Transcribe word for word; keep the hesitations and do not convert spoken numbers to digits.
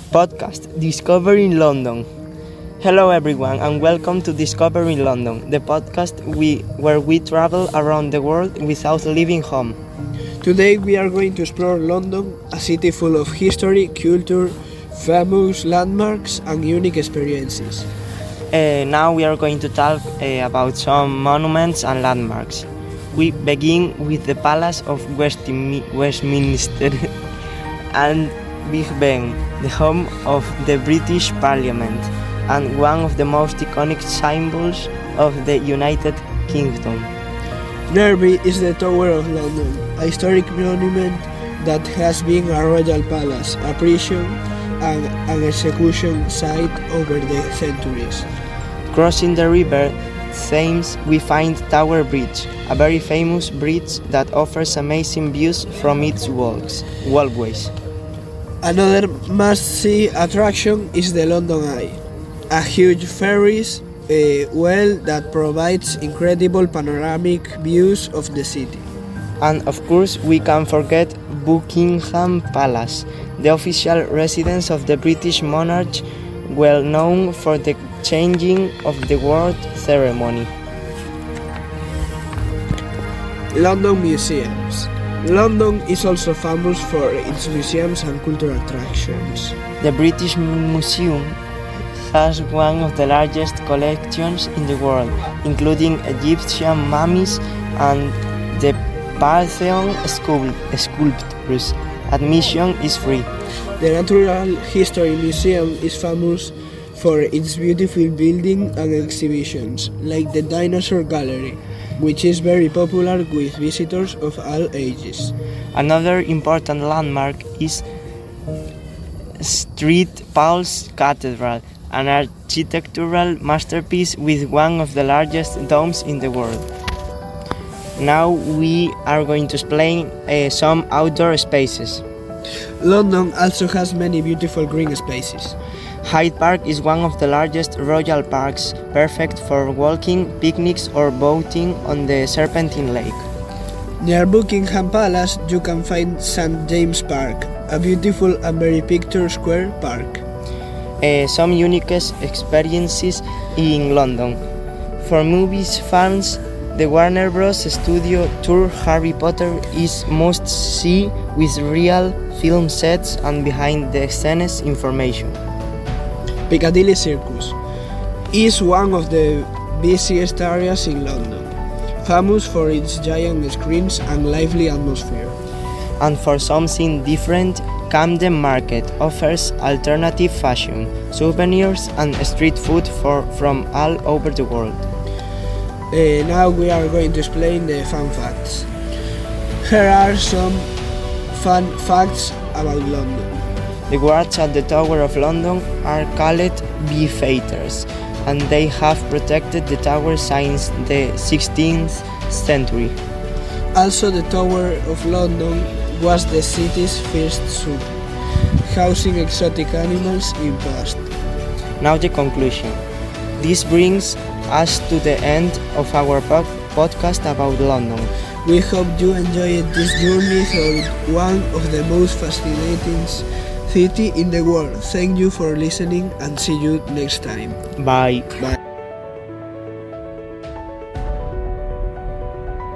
podcast, Discovering London. Hello everyone and welcome to Discovering London, the podcast we, where we travel around the world without leaving home. Today we are going to explore London, a city full of history, culture, famous landmarks and unique experiences. Uh, now we are going to talk uh, about some monuments and landmarks. We begin with the Palace of Westmi- Westminster and Big Ben, the home of the British Parliament and one of the most iconic symbols of the United Kingdom. Nearby is the Tower of London, a historic monument that has been a royal palace, a prison and an execution site over the centuries. Crossing the river Thames, we find Tower Bridge, a very famous bridge that offers amazing views from its walks, walkways. Another must-see attraction is the London Eye, a huge Ferris uh, well that provides incredible panoramic views of the city. And of course, we can't forget Buckingham Palace, the official residence of the British monarch, well known for the changing of the guard ceremony. London Museums. London is also famous for its museums and cultural attractions. The British Museum has one of the largest collections in the world, including Egyptian mummies and the Parthenon sculptures. Admission is free. The Natural History Museum is famous for its beautiful buildings and exhibitions, like the Dinosaur Gallery, which is very popular with visitors of all ages. Another important landmark is Saint Paul's Cathedral, an architectural masterpiece with one of the largest domes in the world. Now we are going to explain uh, some outdoor spaces. London also has many beautiful green spaces. Hyde Park is one of the largest royal parks, perfect for walking, picnics or boating on the Serpentine Lake. Near Buckingham Palace you can find Saint James Park, a beautiful and very picturesque park. Uh, some unique experiences in London. For movies fans, the Warner Bros. Studio tour Harry Potter is must-see with real film sets and behind-the-scenes information. Piccadilly Circus is one of the busiest areas in London, famous for its giant screens and lively atmosphere. And for something different, Camden Market offers alternative fashion, souvenirs and street food for, from all over the world. Uh, now we are going to explain the fun facts. Here are some fun facts about London. The guards at the Tower of London are called beefeaters, and they have protected the tower since the sixteenth century. Also, the Tower of London was the city's first zoo, housing exotic animals in past. Now the conclusion. This brings us to the end of our po- podcast about London. We hope you enjoyed this journey through one of the most fascinating city in the world. Thank you for listening and see you next time. Bye. Bye.